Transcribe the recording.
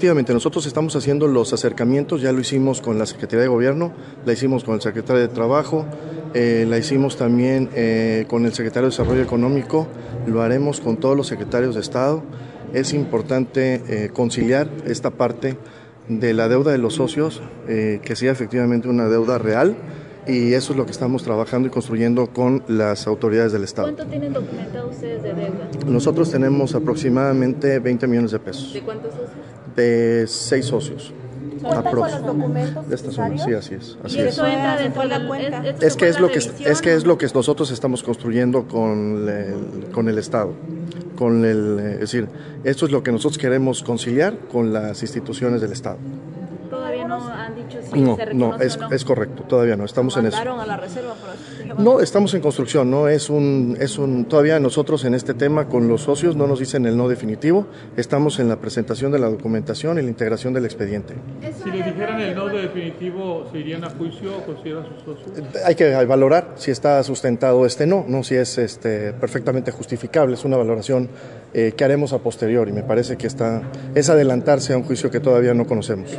efectivamente, nosotros estamos haciendo los acercamientos, ya lo hicimos con la Secretaría de Gobierno, la hicimos con el Secretario de Trabajo, la hicimos también con el Secretario de Desarrollo Económico, lo haremos con todos los secretarios de Estado. Es importante conciliar esta parte de la deuda de los socios, que sea efectivamente una deuda real, y eso es lo que estamos trabajando y construyendo con las autoridades del Estado. ¿Cuánto tienen documentado ustedes de deuda? Nosotros tenemos aproximadamente 20 millones de pesos. ¿De cuántos socios? De 6 socios. ¿Cuentan con los documentos de esta zona, sí, así es. ¿Y eso entra dentro de la cuenta? Es que es lo que nosotros estamos construyendo con el Estado. Es decir, esto es lo que nosotros queremos conciliar con las instituciones del Estado. ¿Todavía no han dicho si No, se reconoce no, o no? es correcto, todavía no, estamos en eso. ¿Mandaron a la reserva? No, estamos en construcción, no todavía nosotros en este tema con los socios no nos dicen el no definitivo, estamos en la presentación de la documentación y la integración del expediente. Si le dijeran el no definitivo, ¿se irían a juicio o consideran sus socios? Hay que valorar si está sustentado no si es perfectamente justificable, es una valoración que haremos a posteriori, me parece que es adelantarse a un juicio que todavía no conocemos.